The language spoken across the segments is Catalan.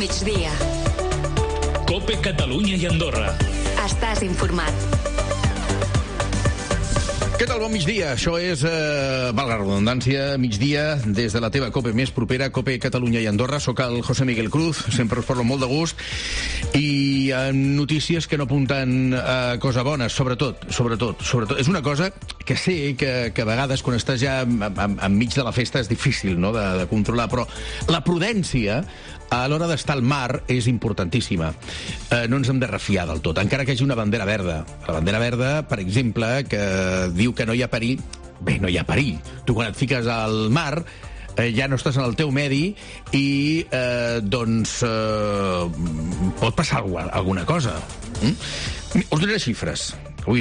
migdia. COPE Catalunya i Andorra. Estàs informat. Què tal? Bon migdia. Això és, valga la redundància, migdia des de la teva COPE més propera, COPE Catalunya i Andorra. Soc el José Miguel Cruz, sempre us parlo molt de gust, i notícies que no apunten a cosa bona, sobretot. És una cosa que sé que a vegades, quan estàs ja enmig de la festa, és difícil, no?, de controlar, però la prudència a l'hora d'estar al mar és importantíssima. No ens hem de refiar del tot, encara que hi hagi una bandera verda. La bandera verda, per exemple, que diu que no hi ha perill. Bé, no hi ha perill. Tu, quan et fiques al mar, ja no estàs en el teu medi i, pot passar alguna cosa. Us donaré xifres.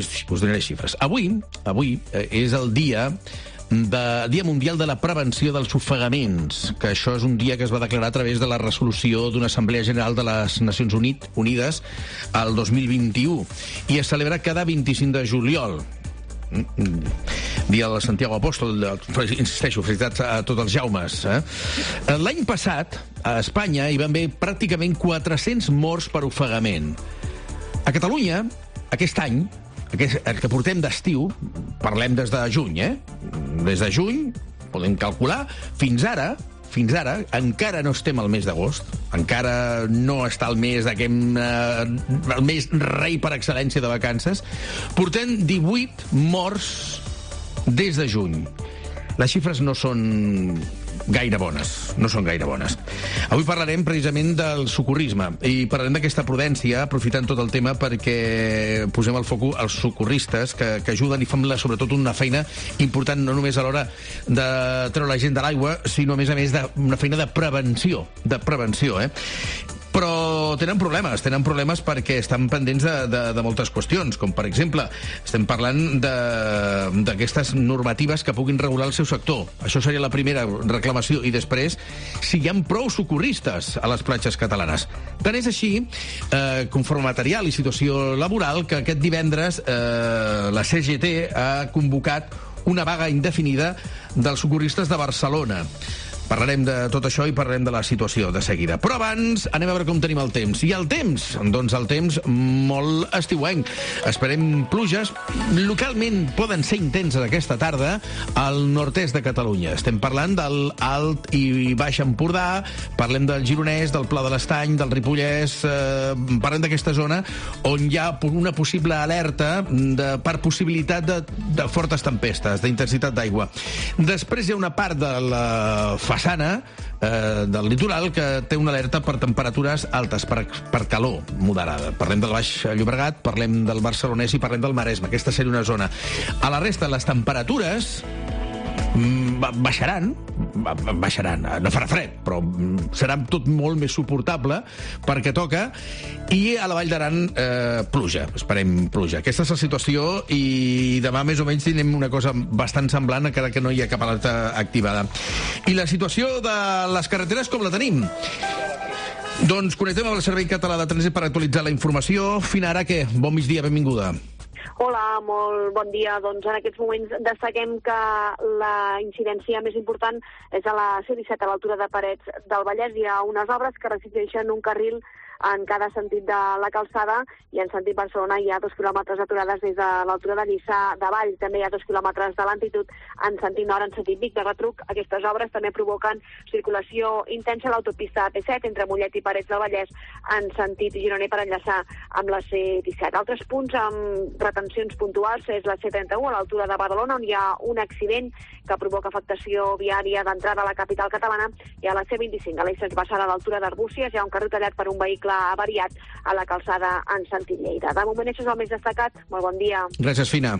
Avui és el Dia Mundial de la Prevenció dels Ofegaments, que això és un dia que es va declarar a través de la resolució d'una Assemblea General de les Nacions Unides el 2021 i es celebra cada 25 de juliol. Dia de Santiago Apóstol, insisteixo, felicitats a tots els Jaumes. L'any passat, a Espanya, hi van haver pràcticament 400 morts per ofegament. A Catalunya, aquest any, el que portem d'estiu, parlem des de juny, Des de juny, podem calcular, fins ara, encara no estem al mes d'agost, encara no està el mes el mes rei per excel·lència de vacances, portem 18 morts des de juny. Les xifres no són gaire bones, Avui parlarem precisament del socorrisme i parlarem d'aquesta prudència, aprofitant tot el tema perquè posem el focus als socorristes que ajuden i fan sobretot una feina important, no només a l'hora de treure la gent de l'aigua, sinó a més una feina de prevenció, Però tenen problemes perquè estan pendents de moltes qüestions, com per exemple, estem parlant d'aquestes normatives que puguin regular el seu sector. Això seria la primera reclamació. I després, si hi ha prou socorristes a les platges catalanes. Tant és així, conforme material i situació laboral, que aquest divendres la CGT ha convocat una vaga indefinida dels socorristes de Barcelona. Parlarem de tot això i parlarem de la situació de seguida. Però abans anem a veure com tenim el temps. I el temps? Doncs el temps molt estiuenc. Esperem pluges. Localment poden ser intenses aquesta tarda al nord-est de Catalunya. Estem parlant del Alt i Baix Empordà, parlem del Gironès, del Pla de l'Estany, del Ripollès, parlem d'aquesta zona on hi ha una possible alerta per possibilitat de fortes tempestes, d'intensitat d'aigua. Després hi ha una part de la façana del litoral que té una alerta per temperatures altes, per calor moderada. Parlem del Baix Llobregat, parlem del Barcelonès i parlem del Maresme. Aquesta seria una zona. A la resta, les temperatures baixaran, no farà fred, però serà tot molt més suportable perquè toca, i a la Vall d'Aran pluja, esperem pluja. Aquesta és la situació i demà més o menys tindrem una cosa bastant semblant, encara que no hi ha cap alerta activada. I la situació de les carreteres com la tenim? Doncs connectem amb el Servei Català de Trànsit per actualitzar la informació. Fina, ara què? Bon migdia, benvinguda. Hola, molt bon dia. Doncs en aquests moments destaquem que la incidència més important és a la C-17, a l'altura de Parets del Vallès. Hi ha unes obres que resisteixen un carril en cada sentit de la calçada i en sentit Barcelona hi ha 2 quilòmetres aturades des de l'altura de Lliçà de Vall. També hi ha 2 quilòmetres de lentitud en sentit nord, en sentit Vic de retruc. Aquestes obres també provoquen circulació intensa a l'autopista AP7 entre Mollet i Parets del Vallès en sentit gironer per enllaçar amb la C-17. Altres punts amb retencions puntuals és la C-31 a l'altura de Badalona, on hi ha un accident que provoca afectació viària d'entrada a la capital catalana, i a la C-25 a l'Eix Basara a l'altura d'Arbúcies hi ha un carril tallat per un vehicle avariat a la calçada en sentit Lleida. De moment això és el més destacat. Molt bon dia. Gràcies, Fina.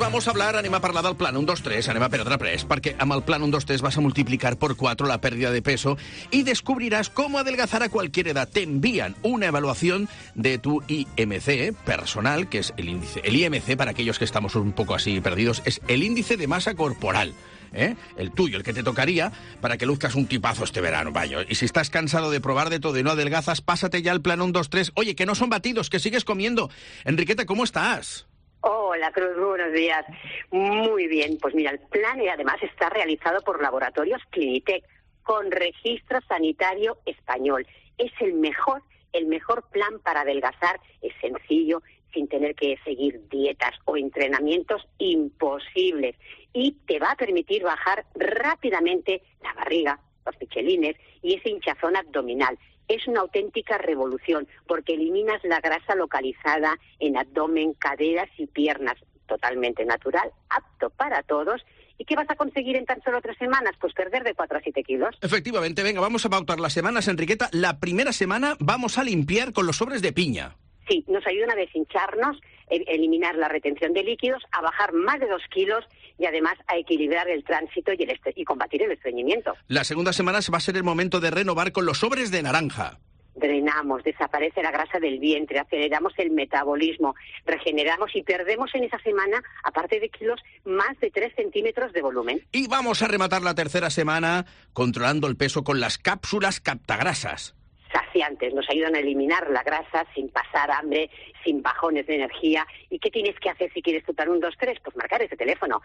vamos a hablar, anem a parlar del Plan 1, 2, 3, anem a perdre pres, perquè amb el Plan 1, 2, 3 vas a multiplicar por 4 la pérdida de peso y descubrirás cómo adelgazar a cualquier edad. Te envían una evaluación de tu IMC personal, que es el índice. El IMC, para aquellos que estamos un poco así perdidos, es el índice de masa corporal. El tuyo, el que te tocaría, para que luzcas un tipazo este verano, vaya. Y si estás cansado de probar de todo y no adelgazas, pásate ya al Plan 1, 2, 3. Oye, que no son batidos, que sigues comiendo. Enriqueta, ¿cómo estás? Hola, Cruz, buenos días. Muy bien, pues mira, el plan además está realizado por Laboratorios Clinitec, con registro sanitario español. Es el mejor plan para adelgazar, es sencillo, sin tener que seguir dietas o entrenamientos imposibles. Y te va a permitir bajar rápidamente la barriga, los pichelines y ese hinchazón abdominal. Es una auténtica revolución porque eliminas la grasa localizada en abdomen, caderas y piernas. Totalmente natural, apto para todos. ¿Y qué vas a conseguir en tan solo 3 semanas? Pues perder de 4 a 7 kilos. Efectivamente, venga, vamos a pautar las semanas, Enriqueta. La primera semana vamos a limpiar con los sobres de piña. Sí, nos ayudan a deshincharnos, eliminar la retención de líquidos, a bajar más de 2 kilos y además a equilibrar el tránsito y combatir el estreñimiento. La segunda semana va a ser el momento de renovar con los sobres de naranja. Drenamos, desaparece la grasa del vientre, aceleramos el metabolismo, regeneramos y perdemos en esa semana, aparte de kilos, más de 3 centímetros de volumen. Y vamos a rematar la tercera semana controlando el peso con las cápsulas captagrasas. Saciantes, nos ayudan a eliminar la grasa sin pasar hambre, sin bajones de energía. ¿Y qué tienes que hacer si quieres tu plan 1, 2, 3? Pues marcar ese teléfono,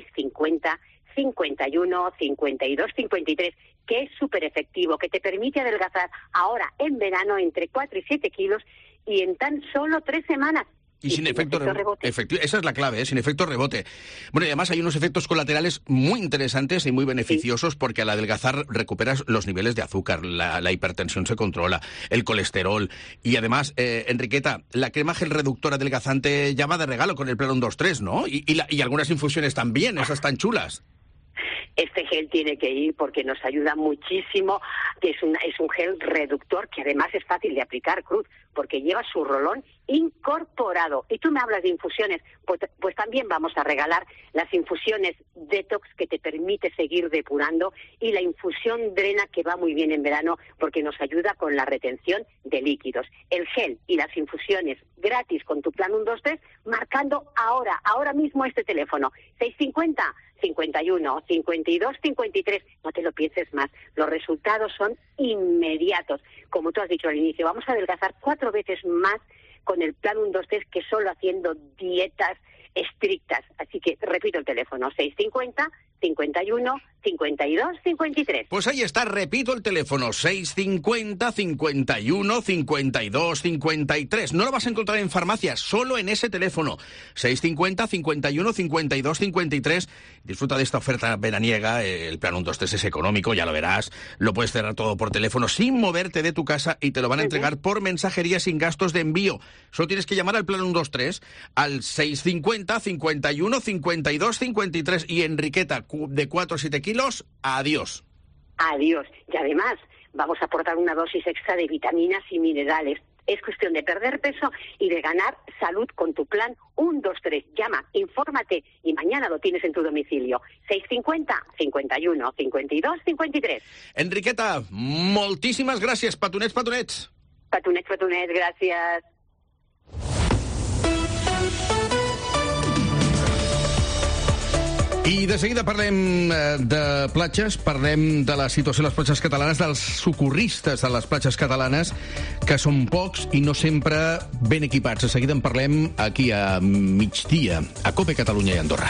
650 51 52 53, que es súper efectivo, que te permite adelgazar ahora en verano entre 4 y 7 kilos y en tan solo 3 semanas. Y sin efecto rebote. Esa es la clave, sin efecto rebote. Bueno, y además hay unos efectos colaterales muy interesantes y muy beneficiosos porque al adelgazar recuperas los niveles de azúcar, la hipertensión se controla, el colesterol. Y además, Enriqueta, la crema gel reductor adelgazante ya va de regalo con el Plan 1, 2, 3, ¿no? Y algunas infusiones también, esas tan chulas. Este gel tiene que ir porque nos ayuda muchísimo, que es un gel reductor que además es fácil de aplicar, Cruz, porque lleva su rolón incorporado. Y tú me hablas de infusiones, pues también vamos a regalar las infusiones Detox, que te permite seguir depurando, y la infusión Drena, que va muy bien en verano porque nos ayuda con la retención de líquidos. El gel y las infusiones gratis con tu plan 1, 2, 3, marcando ahora mismo este teléfono, 650 51 52 53. No te lo pienses más, los resultados son inmediatos. Como tú has dicho al inicio, vamos a adelgazar 4 veces más con el plan 1, 2, 3 que solo haciendo dietas estrictas. Así que repito el teléfono, 650 51 52 53. Pues ahí está, repito el teléfono, 650 51 52 53. No lo vas a encontrar en farmacias, solo en ese teléfono, 650 51 52 53. Disfruta de esta oferta veraniega. El plan 1, 2, 3 es económico, ya lo verás. Lo puedes cerrar todo por teléfono sin moverte de tu casa y te lo van a entregar por mensajería sin gastos de envío. Solo tienes que llamar al plan 1, 2, 3 al 650 51 52 53. Y Enriqueta, de 4 a 7 kilos, adiós. Adiós. Y además vamos a aportar una dosis extra de vitaminas y minerales. Es cuestión de perder peso y de ganar salud con tu plan 1, 2, 3. Llama, infórmate y mañana lo tienes en tu domicilio. 650 51 52 53. Enriqueta, moltíssimes gràcies. Petonets, petonets. Petonets, petonets, gràcies. I de seguida parlem de platges, parlem de la situació a les platges catalanes, dels socorristes de les platges catalanes, que són pocs i no sempre ben equipats. De seguida en parlem aquí a migdia, a COPE Catalunya i Andorra.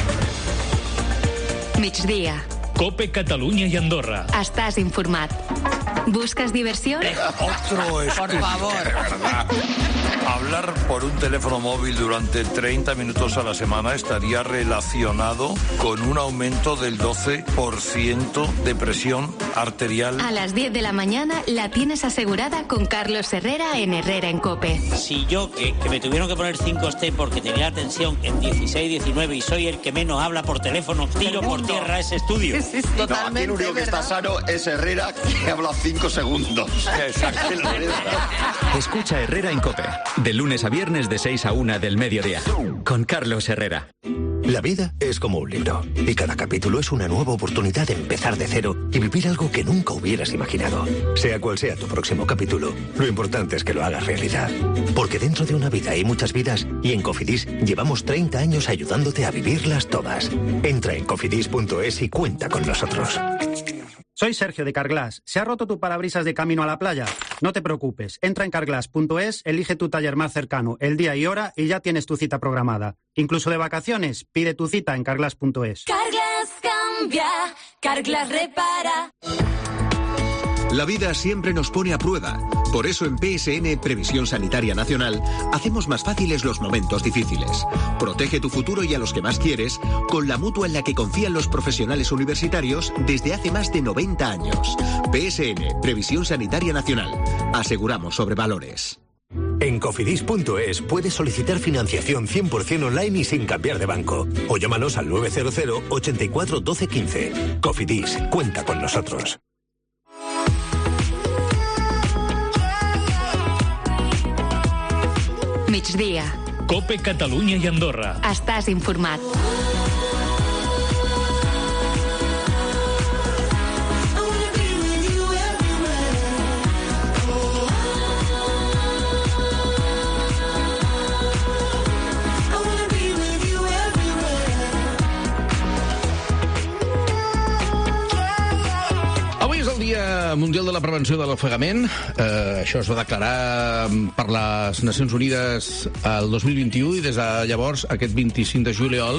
Migdia. COPE Catalunya i Andorra. Estàs informat. ¿Buscas diversión? Otro estudio. Por favor. De verdad. Hablar por un teléfono móvil durante 30 minutos a la semana estaría relacionado con un aumento del 12% de presión arterial. A las 10 de la mañana la tienes asegurada con Carlos Herrera en Herrera en COPE. Si yo, que me tuvieron que poner 5T porque tenía la tensión en 16, 19 y soy el que menos habla por teléfono, tiro por tierra ese estudio. Sí, totalmente. No, aquí el único que está sano es Herrera, que habla 5 segundos. Exacto. Escucha Herrera en COPE, de lunes a viernes de 6 a 1 del mediodía, con Carlos Herrera. La vida es como un libro, y cada capítulo es una nueva oportunidad de empezar de cero y vivir algo que nunca hubieras imaginado. Sea cual sea tu próximo capítulo, lo importante es que lo hagas realidad. Porque dentro de una vida hay muchas vidas, y en Cofidis llevamos 30 años ayudándote a vivirlas todas. Entra en cofidis.es y cuenta con nosotros. Soy Sergio de Carglass. ¿Se ha roto tu parabrisas de camino a la playa? No te preocupes. Entra en carglass.es, elige tu taller más cercano, el día y hora, y ya tienes tu cita programada. Incluso de vacaciones, pide tu cita en carglass.es. Carglass cambia, Carglass repara. La vida siempre nos pone a prueba. Por eso en PSN, Previsión Sanitaria Nacional, hacemos más fáciles los momentos difíciles. Protege tu futuro y a los que más quieres con la mutua en la que confían los profesionales universitarios desde hace más de 90 años. PSN, Previsión Sanitaria Nacional. Aseguramos sobre valores. En cofidis.es puedes solicitar financiación 100% online y sin cambiar de banco. O llámanos al 900 84 12 15. Cofidis, cuenta con nosotros. Migdia. Cope Catalunya i Andorra. Estàs informat. Dia Mundial de la Prevenció de l'Ofegament. Això es va declarar per les Nacions Unides el 2021 i des de llavors, aquest 25 de juliol,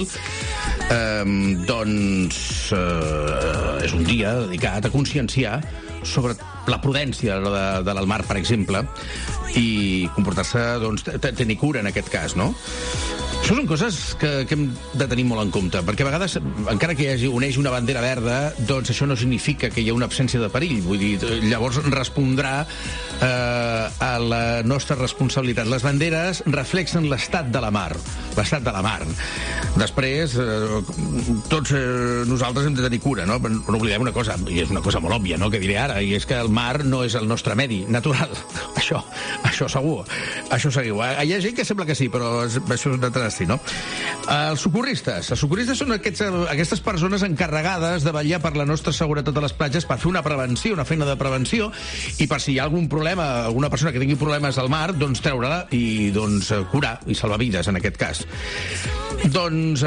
és un dia dedicat a conscienciar sobre la prudència de l'Almar, per exemple, i comportar-se, tenir cura en aquest cas, no? Això són coses que hem de tenir molt en compte, perquè a vegades, encara que hi hagi uneix una bandera verda, doncs això no significa que hi ha una absència de perill. Vull dir, llavors respondrà a la nostra responsabilitat. Les banderes reflexen l'estat de la mar. L'estat de la mar. Després, tots nosaltres hem de tenir cura, no? No oblidem una cosa, i és una cosa molt òbvia, no?, que diré ara, i és que el mar no és el nostre medi natural. Això segur. Això segur. Hi ha gent que sembla que sí, però això és d'altres sí, no? Els socorristes són aquestes persones encarregades de vetllar per la nostra seguretat a les platges, per fer una prevenció, una feina de prevenció, i per si hi ha algun problema, alguna persona que tingui problemes al mar, doncs treure-la i curar i salvar vides, en aquest cas. Doncs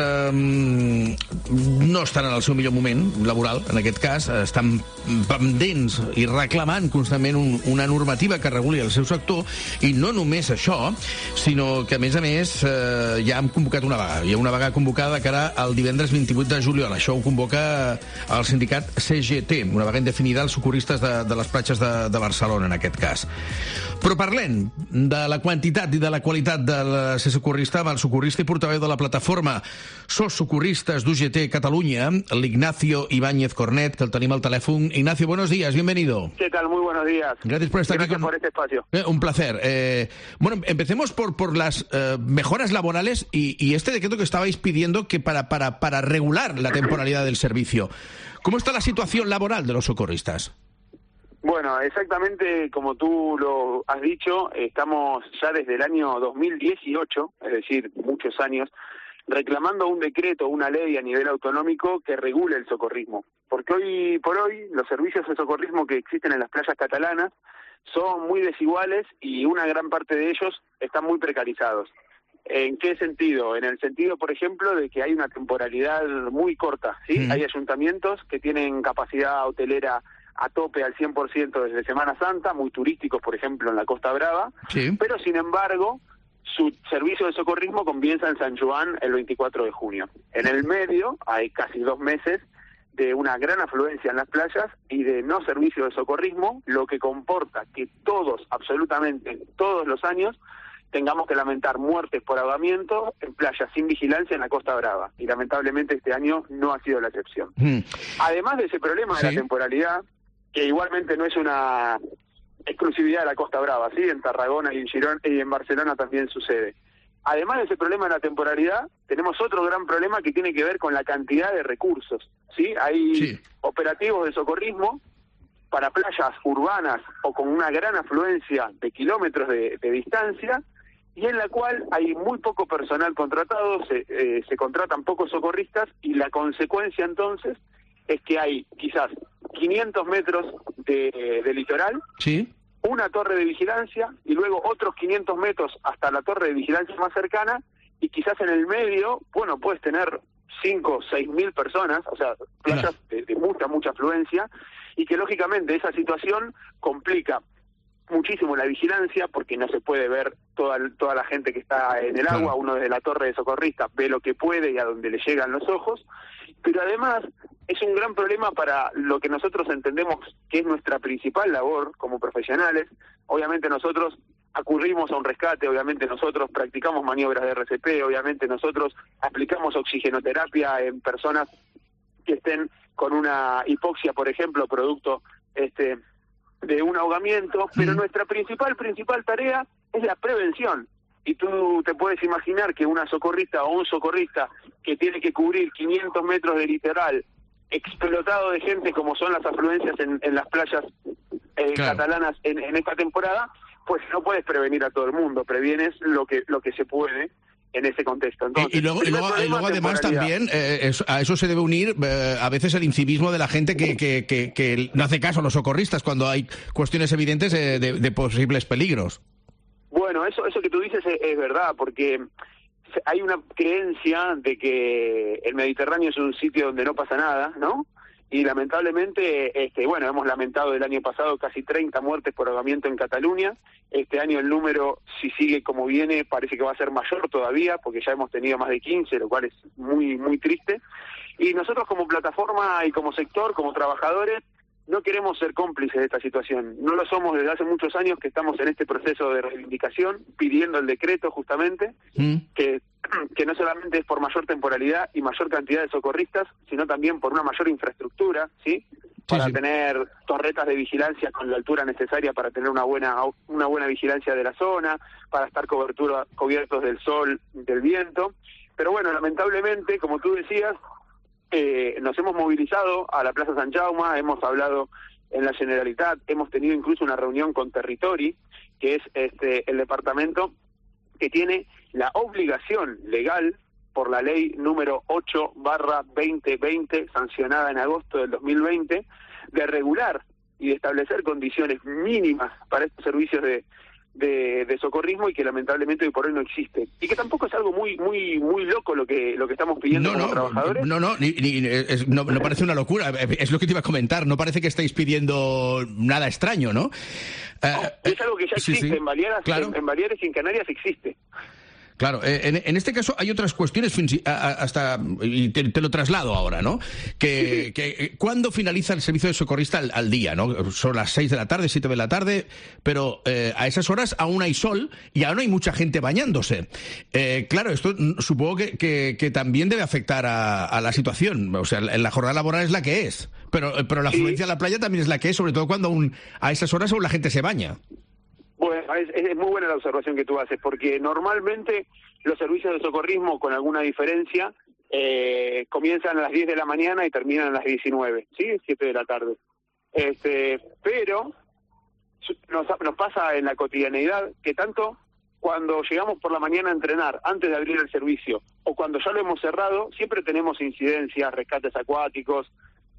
no estan en el seu millor moment laboral, en aquest cas, estan pendents i reclamant constantment una normativa que reguli el seu sector, i no només això, sinó que, a més, ja hem convocat una vaga. Hi ha una vaga convocada de cara al divendres 28 de juliol. Això ho convoca el sindicat CGT, una vaga indefinida als socorristes de les platges de Barcelona, en aquest cas. Però parlem de la quantitat i de la qualitat de ser socorrista amb el socorrista i portaveu de la plataforma SOS Socorristas d'UGT Catalunya, l'Ignacio Ibáñez Cornet, que el tenim al telèfon. Ignacio, buenos días, bienvenido. ¿Qué tal? Muy buenos días. Gracias por estar aquí. Gracias por este espacio. Un placer. Bueno, empecemos por las mejoras laborales y este decreto que estabais pidiendo que para regular la temporalidad del servicio. ¿Cómo está la situación laboral de los socorristas? Bueno, exactamente como tú lo has dicho, estamos ya desde el año 2018, es decir, muchos años, reclamando un decreto, una ley a nivel autonómico que regule el socorrismo. Porque hoy por hoy los servicios de socorrismo que existen en las playas catalanas son muy desiguales y una gran parte de ellos están muy precarizados. ¿En qué sentido? En el sentido, por ejemplo, de que hay una temporalidad muy corta, ¿sí? Hay ayuntamientos que tienen capacidad hotelera a tope al 100% desde Semana Santa, muy turísticos, por ejemplo, en la Costa Brava, sí. Pero sin embargo, su servicio de socorrismo comienza en San Juan el 24 de junio. En el medio hay casi 2 meses de una gran afluencia en las playas y de no servicio de socorrismo, lo que comporta que todos, absolutamente todos los años, tengamos que lamentar muertes por ahogamiento en playas sin vigilancia en la Costa Brava. Y lamentablemente este año no ha sido la excepción. Además de ese problema de la temporalidad, que igualmente no es una exclusividad de la Costa Brava, ¿sí? En Tarragona y en Girona y en Barcelona también sucede. Además de ese problema de la temporalidad, tenemos otro gran problema que tiene que ver con la cantidad de recursos, ¿sí? Hay operativos de socorrismo para playas urbanas o con una gran afluencia de kilómetros de distancia, y en la cual hay muy poco personal contratado, se contratan pocos socorristas, y la consecuencia entonces es que hay quizás 500 metros de litoral, ¿sí?, una torre de vigilancia y luego otros 500 metros hasta la torre de vigilancia más cercana, y quizás en el medio, bueno, puedes tener 5 o 6 mil personas, o sea, playas de mucha afluencia, y que lógicamente esa situación complica muchísimo la vigilancia, porque no se puede ver toda la gente que está en el agua. Uno desde la torre de socorrista ve lo que puede y a donde le llegan los ojos, pero además es un gran problema para lo que nosotros entendemos que es nuestra principal labor como profesionales. Obviamente nosotros acudimos a un rescate, obviamente nosotros practicamos maniobras de RCP, obviamente nosotros aplicamos oxigenoterapia en personas que estén con una hipoxia, por ejemplo, producto de un ahogamiento, pero nuestra principal tarea es la prevención. Y tú te puedes imaginar que una socorrista o un socorrista que tiene que cubrir 500 metros de litoral explotado de gente, como son las afluencias en las playas catalanas en esta temporada, pues no puedes prevenir a todo el mundo, previenes lo que se puede en ese contexto. Entonces, y luego además también a eso se debe unir a veces el incivismo de la gente que no hace caso a los socorristas cuando hay cuestiones evidentes de posibles peligros. Bueno, eso que tú dices es verdad, porque hay una creencia de que el Mediterráneo es un sitio donde no pasa nada, ¿no? Y lamentablemente, bueno, hemos lamentado el año pasado casi 30 muertes por ahogamiento en Cataluña. Este año el número, si sigue como viene, parece que va a ser mayor todavía, porque ya hemos tenido más de 15, lo cual es muy triste. Y nosotros como plataforma y como sector, como trabajadores, no queremos ser cómplices de esta situación. No lo somos desde hace muchos años que estamos en este proceso de reivindicación, pidiendo el decreto justamente, que no solamente es por mayor temporalidad y mayor cantidad de socorristas, sino también por una mayor infraestructura, ¿sí? Para tener torretas de vigilancia con la altura necesaria para tener una buena vigilancia de la zona, para estar cubiertos del sol, del viento. Pero bueno, lamentablemente, como tú decías, nos hemos movilizado a la Plaza San Jaume, hemos hablado en la Generalitat, hemos tenido incluso una reunión con Territori, que es el departamento que tiene la obligación legal por la ley número 8/2020, sancionada en agosto del 2020, de regular y de establecer condiciones mínimas para estos servicios de socorrismo, y que lamentablemente hoy por hoy no existe, y que tampoco es algo muy loco lo que estamos pidiendo como trabajadores. No parece una locura, es lo que te iba a comentar, no parece que estáis pidiendo nada extraño, ¿no? Es algo que ya existe. En Baleares y en Canarias existe. Claro, en este caso hay otras cuestiones, y te lo traslado ahora, ¿no? Que ¿cuándo finaliza el servicio de socorrista al día, ¿no? Son las 6 de la tarde, 7 de la tarde, pero a esas horas aún hay sol y aún hay mucha gente bañándose. Claro, esto supongo que también debe afectar a la situación. O sea, la jornada laboral es la que es, pero la afluencia a la playa también es la que es, sobre todo cuando a esas horas aún la gente se baña. Bueno, es muy buena la observación que tú haces, porque normalmente los servicios de socorrismo, con alguna diferencia, comienzan a las 10 de la mañana y terminan a las 19, ¿sí? 7 de la tarde. Pero nos pasa en la cotidianeidad que tanto cuando llegamos por la mañana a entrenar, antes de abrir el servicio, o cuando ya lo hemos cerrado, siempre tenemos incidencias, rescates acuáticos,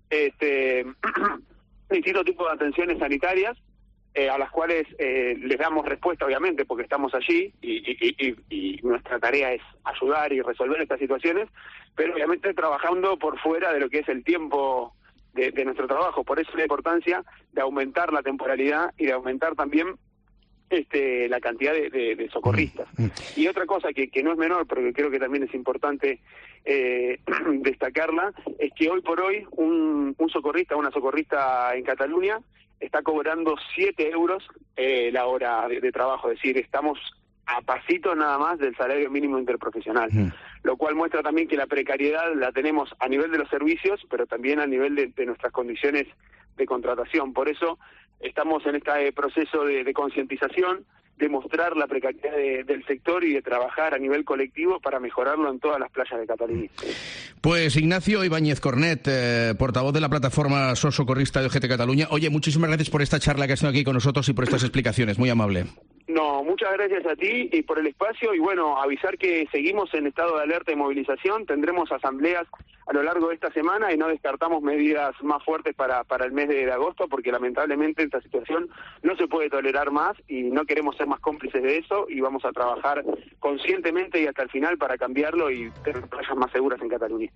distintos tipos de atenciones sanitarias, a las cuales les damos respuesta, obviamente, porque estamos allí y nuestra tarea es ayudar y resolver estas situaciones, pero obviamente trabajando por fuera de lo que es el tiempo de nuestro trabajo. Por eso la importancia de aumentar la temporalidad y de aumentar también la cantidad de socorristas. Y otra cosa que no es menor, pero que creo que también es importante destacarla, es que hoy por hoy una socorrista en Cataluña está cobrando 7 euros la hora de trabajo, es decir, estamos a pasito nada más del salario mínimo interprofesional, lo cual muestra también que la precariedad la tenemos a nivel de los servicios, pero también a nivel de nuestras condiciones de contratación. Por eso estamos en este proceso de concientización, de mostrar la precariedad del sector y de trabajar a nivel colectivo para mejorarlo en todas las playas de Cataluña. Pues Ignacio Ibáñez Cornet, portavoz de la plataforma SOS Socorrista de OGT Cataluña. Oye, muchísimas gracias por esta charla que has tenido aquí con nosotros y por estas explicaciones, muy amable. No, muchas muchas gracias a ti y por el espacio, y bueno, avisar que seguimos en estado de alerta y movilización. Tendremos asambleas a lo largo de esta semana y no descartamos medidas más fuertes para el mes de agosto, porque lamentablemente esta situación no se puede tolerar más y no queremos ser más cómplices de eso, y vamos a trabajar conscientemente y hasta el final para cambiarlo y tener playas más seguras en Cataluña.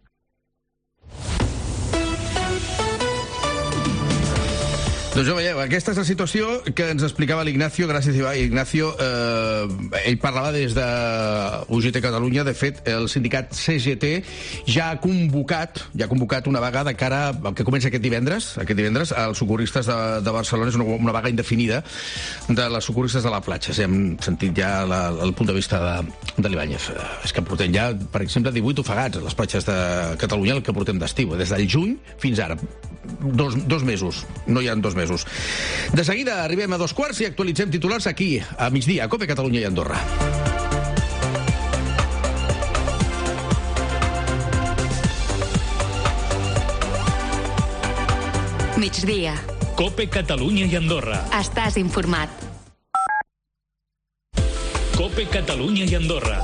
Doncs ja veieu, aquesta és la situació que ens explicava l'Ignacio. Gràcies, Ignacio. Ell parlava des de UGT Catalunya. De fet, el sindicat CGT ja ha convocat una vaga de cara al que comença aquest divendres, als socorristes de Barcelona. És una vaga indefinida de les socorristes de la platja. Ja hem sentit ja el punt de vista de l'Ibáñez. És que portem ja, per exemple, 18 ofegats a les platges de Catalunya, el que portem d'estiu, des del juny fins ara. Dos mesos. No hi ha 2 mesos. De seguida arribem a 2:15 i actualitzem titulars aquí, a migdia, a COPE Catalunya i Andorra. Migdia. COPE Catalunya i Andorra. Estàs informat. COPE Catalunya i Andorra.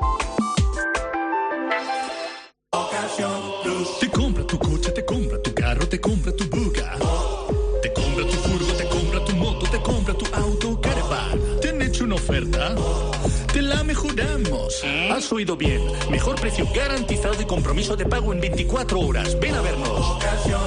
Te compra tu coche, te compra tu carro, te compra tu buga. Te compra tu furgo, te compra tu moto, te compra tu auto, caravan. ¿Te han hecho una oferta? Te la mejoramos. Has oído bien. Mejor precio garantizado y compromiso de pago en 24 horas. Ven a vernos.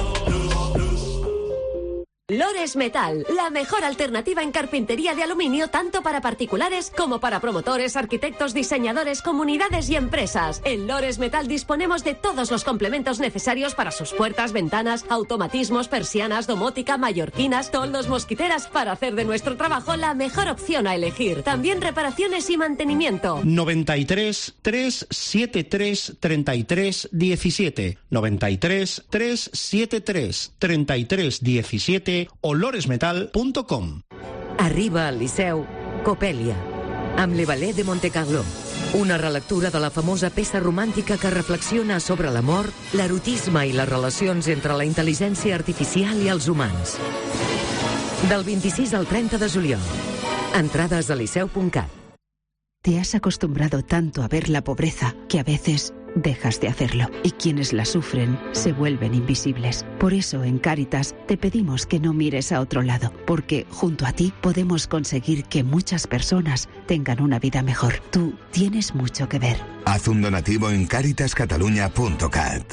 Lores Metal, la mejor alternativa en carpintería de aluminio tanto para particulares como para promotores, arquitectos, diseñadores, comunidades y empresas. En Lores Metal disponemos de todos los complementos necesarios para sus puertas, ventanas, automatismos, persianas, domótica, mallorquinas, toldos, mosquiteras, para hacer de nuestro trabajo la mejor opción a elegir. También reparaciones y mantenimiento. 93 373 33 17 93 373 33 17 o loresmetal.com. Arriba al Liceu, Copèlia, amb l'Evaler de Montecarlo. Una relectura de la famosa peça romàntica que reflexiona sobre l'amor, l'erotisme i les relacions entre la intel·ligència artificial i els humans. Del 26 al 30 de juliol. Entrades a liceu.cat. Te has acostumbrado tanto a ver la pobreza que a veces dejas de hacerlo, y quienes la sufren se vuelven invisibles. Por eso en Cáritas te pedimos que no mires a otro lado, porque junto a ti podemos conseguir que muchas personas tengan una vida mejor. Tú tienes mucho que ver. Haz un donativo en caritascatalunya.cat.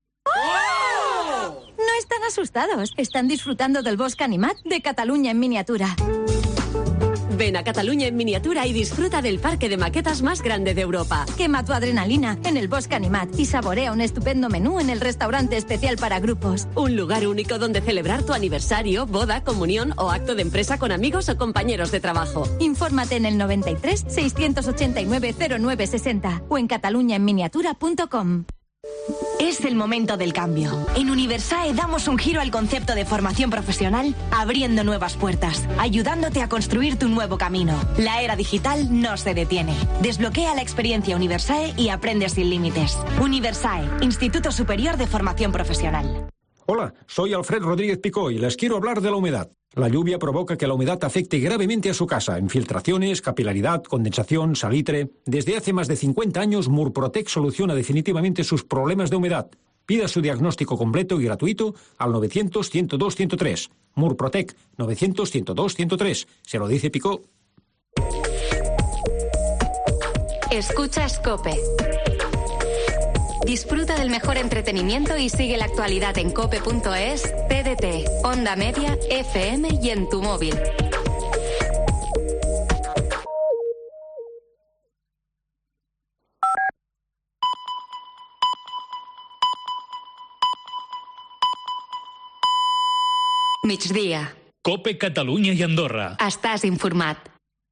No están asustados, están disfrutando del bosque animat de Cataluña en miniatura. Ven a Cataluña en miniatura y disfruta del parque de maquetas más grande de Europa. Quema tu adrenalina en el Bosque Animat y saborea un estupendo menú en el restaurante especial para grupos. Un lugar único donde celebrar tu aniversario, boda, comunión o acto de empresa con amigos o compañeros de trabajo. Infórmate en el 93 689 0960 o en cataluñaenminiatura.com. Es el momento del cambio. En Universae damos un giro al concepto de formación profesional, abriendo nuevas puertas, ayudándote a construir tu nuevo camino. La era digital no se detiene. Desbloquea la experiencia Universae y aprende sin límites. Universae, Instituto Superior de Formación Profesional. Hola, soy Alfred Rodríguez Picó y les quiero hablar de la humedad. La lluvia provoca que la humedad afecte gravemente a su casa, infiltraciones, capilaridad, condensación, salitre. Desde hace más de 50 años, Murprotec soluciona definitivamente sus problemas de humedad. Pida su diagnóstico completo y gratuito al 900-102-103. Murprotec, 900-102-103. Se lo dice Picó. Escuchas COPE. Disfruta del mejor entretenimiento y sigue la actualidad en cope.es, TDT, Onda Media, FM y en tu móvil. Migdia. COPE Catalunya i Andorra. Estàs informat.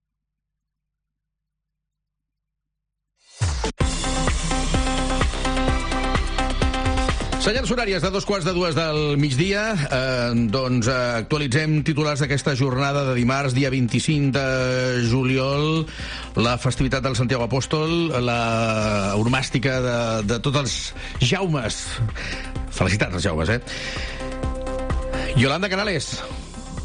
Senyals horàries de 2:15 del migdia, actualitzem titulars d'aquesta jornada de dimarts, dia 25 de juliol, la festivitat del Santiago Apòstol, la ormàstica de tots els Jaumes. Felicitats als Jaumes, Yolanda Canales.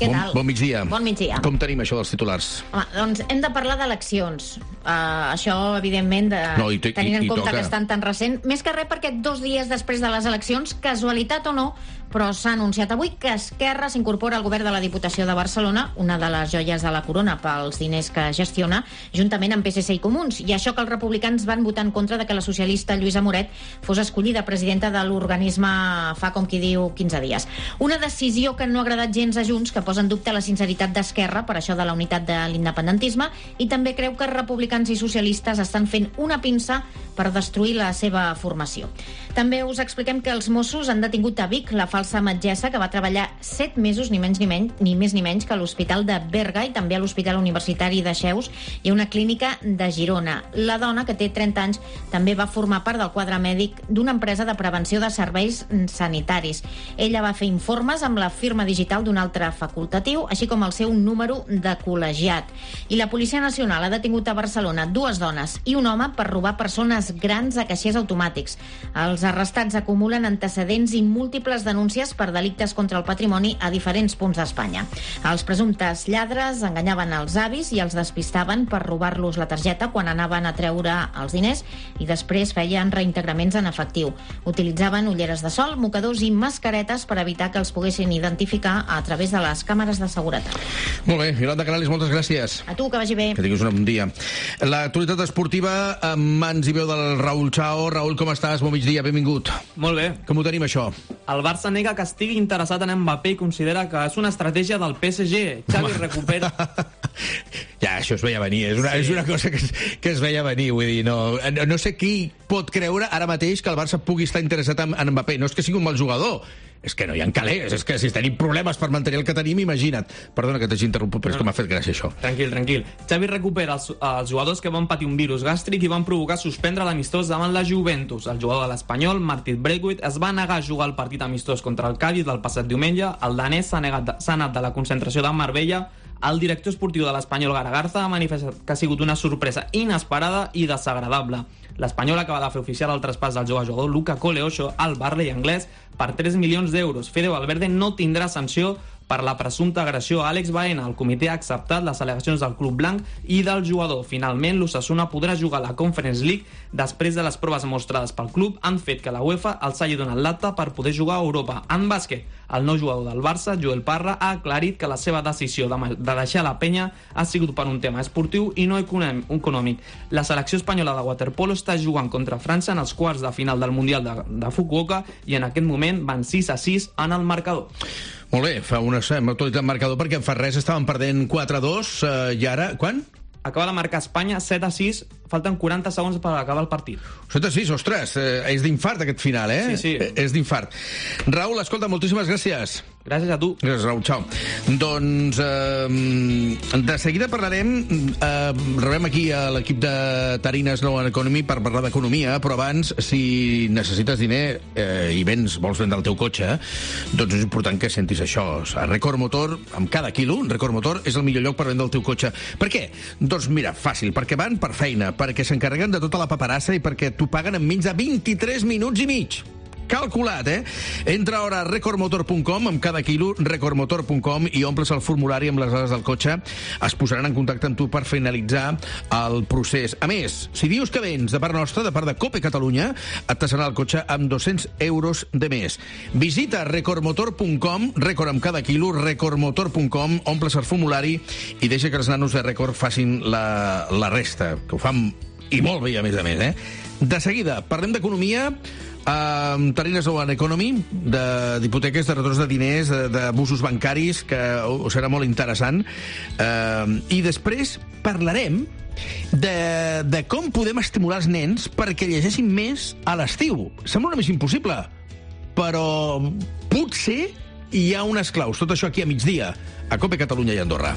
Què tal? Bon migdia. Bon migdia. Com tenim això dels titulars? Home, doncs hem de parlar d'eleccions. Això, evidentment, tenint en compte que estan tan recent. Més que res perquè 2 dies després de les eleccions, casualitat o no, però s'ha anunciat avui que Esquerra s'incorpora al govern de la Diputació de Barcelona, una de les joies de la corona pels diners que gestiona, juntament amb PSC i Comuns. I això que els republicans van votar en contra de que la socialista Lluïsa Moret fos escollida presidenta de l'organisme fa, com qui diu, 15 dies. Una decisió que no ha agradat gens a Junts, que posa en dubte la sinceritat d'Esquerra per això de la unitat de l'independentisme, i també creu que republicans i socialistes estan fent una pinça per destruir la seva formació. També us expliquem que els Mossos han detingut a Vic la falsa metgessa que va treballar 7 mesos, ni més ni menys que a l'Hospital de Berga i també a l'Hospital Universitari de Xeus i a una clínica de Girona. La dona, que té 30 anys, també va formar part del quadre mèdic d'una empresa de prevenció de serveis sanitaris. Ella va fer informes amb la firma digital d'un altre facultatiu, així com el seu número de col·legiat. I la Policia Nacional ha detingut a Barcelona 2 dones i un home per robar persones grans a caixers automàtics. Els arrestats acumulen antecedents i múltiples denúncies per delictes contra el patrimoni a diferents punts d'Espanya. Els presumptes lladres enganyaven els avis i els despistaven per robar-los la targeta quan anaven a treure els diners i després feien reintegraments en efectiu. Utilitzaven ulleres de sol, mocadors i mascaretes per evitar que els poguessin identificar a través de les càmeres de seguretat. Molt bé, Yolanda Canales, moltes gràcies. A tu, que vagi bé. Que tinguis un bon dia. L'actualitat esportiva amb mans i veu del Raül Chao. Raül, com estàs? Bon migdia, benvingut. Molt bé. Com ho tenim, això? El Barça nega que estigui interessat en Mbappé i considera que és una estratègia del PSG. Xavi recupera... Ja, això es veia venir. És una cosa que es veia venir. Vull dir, no sé qui pot creure ara mateix que el Barça pugui estar interessat en Mbappé. No és que sigui un mal jugador, és que no hi ha calés, és que si tenim problemes per mantenir el que tenim, imagina't. Perdona que t'hagi interromput, però és que m'ha fet gràcia això. Tranquil. Xavi recupera els jugadors que van patir un virus gàstric i van provocar suspendre l'amistós davant la Juventus. El jugador de l'Espanyol, Martin Braithwaite, es va negar a jugar el partit amistós contra el Cádiz del passat diumenge. El danès s'ha anat de la concentració de Marbella. El director esportiu de l'Espanyol, Garagarza, ha manifestat que ha sigut una sorpresa inesperada i desagradable. L'Espanyol acaba de fer oficial el traspàs del jugador Luca Coleocho al Barley anglès per 3 milions d'euros. Fede Valverde no tindrà sanció per la presumpta agressió a Àlex Baena. El comitè ha acceptat les al·legacions del club blanc i del jugador. Finalment, l'Osasuna podrà jugar a la Conference League després de les proves mostrades pel club han fet que la UEFA els hagi donat l'acte per poder jugar a Europa. En bàsquet, el nou jugador del Barça, Joel Parra, ha aclarit que la seva decisió de deixar la penya ha sigut per un tema esportiu i no econòmic. La selecció espanyola de waterpolo està jugant contra França en els quarts de final del Mundial de Fukuoka i en aquest moment van 6-6 en el marcador. Molt bé, fa una actualitat marcador perquè fa res estaven perdent 4-2 i ara, quan? Acaba de marcar Espanya 7-6, falten 40 segons per acabar el partit. 7-6, ostres, és d'infart aquest final, Sí. És d'infart. Raül, escolta, moltíssimes gràcies. Gràcies a tu. Gràcies, Raül, ciao. Doncs de seguida parlarem, rebem aquí a l'equip de Tarines Slow Economy per parlar d'economia, però abans, si necessites diner i vols vendre el teu cotxe, doncs és important que sentis això. A Record Motor, amb cada quilo, Record Motor és el millor lloc per vendre el teu cotxe. Per què? Doncs mira, fàcil, perquè van per feina, perquè s'encarreguen de tota la paperassa i perquè t'ho paguen en menys de 23 minuts i mig. Calculat, Entra ara a recordmotor.com, amb cada quilo, recordmotor.com, i omples el formulari amb les dades del cotxe. Es posaran en contacte amb tu per finalitzar el procés. A més, si dius que vens de part nostra, de part de Cope Catalunya, et tassaran el cotxe amb 200 euros de més. Visita recordmotor.com, record amb cada quilo, recordmotor.com, omples el formulari i deixa que els nanos de Record facin la resta, que ho fan i molt bé, a més. De seguida, parlem d'economia, Tarines Slow Economy, d'hipoteques, de retorns de diners, d'abusos bancaris, que serà molt interessant. I després parlarem de com podem estimular els nens perquè llegeixin més a l'estiu. Sembla una missió impossible, però potser hi ha unes claus. Tot això aquí a migdia, a Cope Catalunya i Andorra.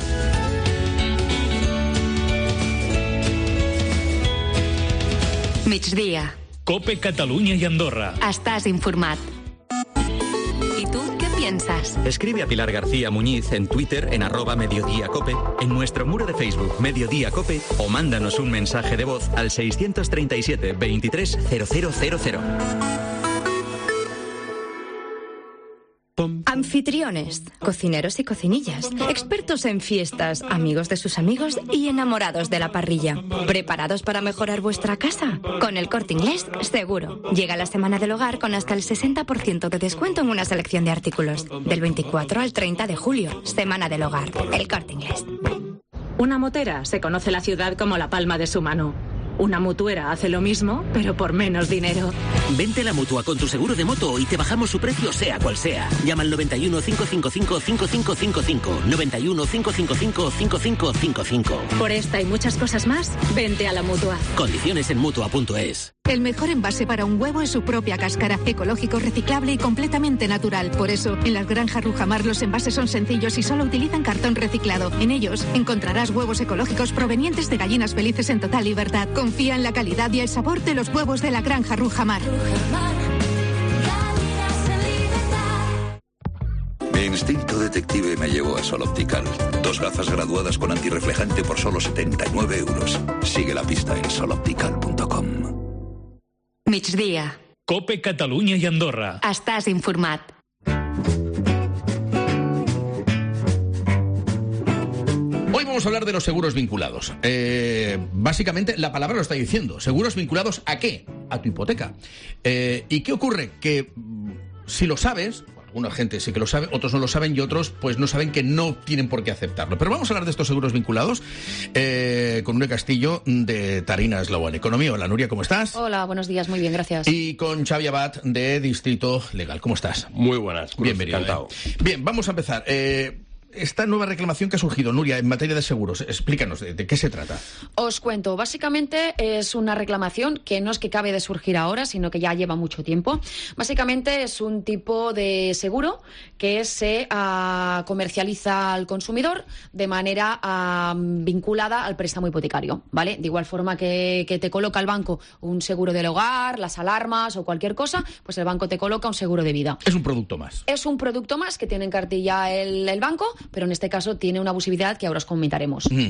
Migdia. Cope Catalunya y Andorra. Estás informat. ¿Y tú qué piensas? Escribe a Pilar García Muñiz en Twitter en @mediodíacope, en nuestro muro de Facebook Mediodía Cope o mándanos un mensaje de voz al 637 23 0000. Anfitriones, cocineros y cocinillas, expertos en fiestas, amigos de sus amigos y enamorados de la parrilla. ¿Preparados para mejorar vuestra casa? Con El Corte Inglés, seguro. Llega la Semana del Hogar con hasta el 60% de descuento en una selección de artículos. Del 24 al 30 de julio, Semana del Hogar. El Corte Inglés. Una motera se conoce la ciudad como la palma de su mano. Una mutuera hace lo mismo, pero por menos dinero. Vente a la Mutua con tu seguro de moto y te bajamos su precio sea cual sea. Llama al 91 555 5555. 91 555 5555. Por esta y muchas cosas más, vente a la Mutua. Condiciones en Mutua.es. El mejor envase para un huevo es su propia cáscara, ecológico, reciclable y completamente natural. Por eso, en las granjas Rujamar los envases son sencillos y solo utilizan cartón reciclado. En ellos encontrarás huevos ecológicos provenientes de gallinas felices en total libertad. Confía en la calidad y el sabor de los huevos de la granja Rujamar. Mi instinto detective me llevó a Sol Optical. 2 gafas graduadas con antirreflejante por solo 79 euros. Sigue la pista en soloptical.com. Migdia. Cope Catalunya i Andorra. Estàs informat. Hoy vamos a hablar de los seguros vinculados. Básicamente, la palabra lo está diciendo. ¿Seguros vinculados a qué? A tu hipoteca. ¿Y qué ocurre? Que si lo sabes... Alguna gente sí que lo sabe, otros no lo saben y otros pues no saben que no tienen por qué aceptarlo. Pero vamos a hablar de estos seguros vinculados con Nuria Castillo de Tarina Eslauan Economía. Hola Nuria, ¿cómo estás? Hola, buenos días, muy bien, gracias. Y con Xavi Abad de Distrito Legal. ¿Cómo estás? Muy buenas, bienvenido. Encantado. Bien, vamos a empezar. Esta nueva reclamación que ha surgido, Nuria, en materia de seguros, explícanos, ¿de qué se trata? Os cuento, básicamente es una reclamación que no es que acabe de surgir ahora, sino que ya lleva mucho tiempo. Básicamente es un tipo de seguro que se comercializa al consumidor de manera vinculada al préstamo hipotecario, ¿vale? De igual forma que te coloca el banco un seguro del hogar, las alarmas o cualquier cosa, pues el banco te coloca un seguro de vida. Es un producto más. Es un producto más que tiene en cartilla el banco, pero en este caso tiene una abusividad que ahora os comentaremos. Bueno,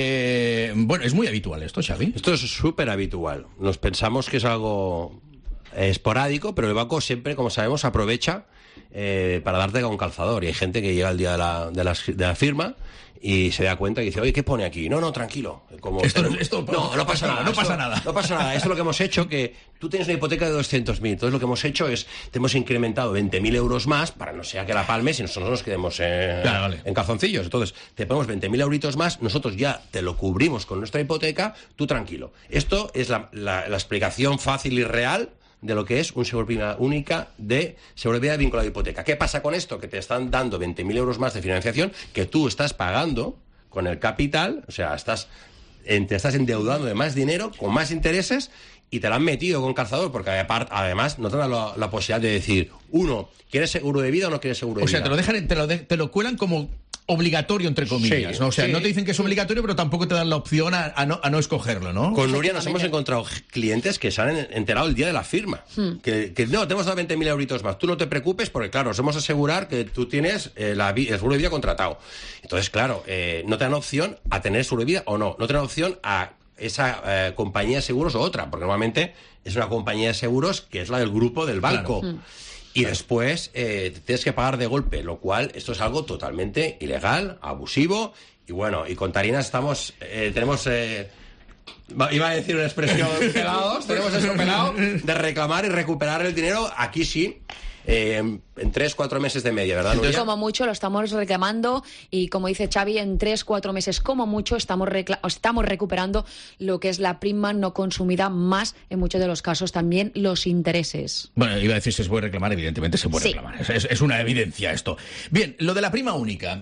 es muy habitual esto, Xavi. Esto es súper habitual. Nos pensamos que es algo esporádico, pero el banco siempre, como sabemos, aprovecha para darte con calzador. Y hay gente que llega el día de la firma y se da cuenta y dice, oye, ¿qué pone aquí? No, tranquilo. Como no pasa nada. No pasa nada. No pasa nada. Esto es lo que hemos hecho, que tú tienes una hipoteca de 200.000. Entonces lo que hemos hecho es, te hemos incrementado 20.000 euros más para no sea que la palmes y nosotros nos quedemos en calzoncillos. Entonces te ponemos 20.000 euritos más, nosotros ya te lo cubrimos con nuestra hipoteca, tú tranquilo. Esto es la explicación fácil y real de lo que es un seguro de vida única de seguro de vida vinculado a hipoteca. ¿Qué pasa con esto? Que te están dando 20.000 euros más de financiación que tú estás pagando con el capital, o sea, te estás endeudando de más dinero, con más intereses, y te lo han metido con calzador, porque además no te dan la posibilidad de decir, uno, ¿quieres seguro de vida o no quieres seguro de vida? O sea, te lo cuelan como obligatorio, entre comillas, sí, ¿no? O sea, no te dicen que es obligatorio, pero tampoco te dan la opción a no escogerlo, ¿no? Con Nuria nos hemos encontrado clientes que se han enterado el día de la firma. Que no, te hemos dado 20.000 euritos más. Tú no te preocupes porque, claro, nos vamos a asegurar que tú tienes el seguro de vida contratado. Entonces, claro, no te dan opción a tener seguro de vida o no. No te dan opción a esa compañía de seguros o otra, porque normalmente es una compañía de seguros que es la del grupo del banco. Claro. Y después tienes que pagar de golpe, lo cual esto es algo totalmente ilegal, abusivo. Y bueno, y con Tarina tenemos... iba a decir una expresión pelados, tenemos eso pelado, de reclamar y recuperar el dinero, aquí sí, en 3-4 meses de media, ¿verdad, Nuria? Como mucho lo estamos reclamando y, como dice Xavi, en 3-4 meses como mucho estamos recuperando lo que es la prima no consumida, más en muchos de los casos también los intereses. Bueno, iba a decir si se puede reclamar, evidentemente se puede reclamar, es una evidencia esto. Bien, lo de la prima única,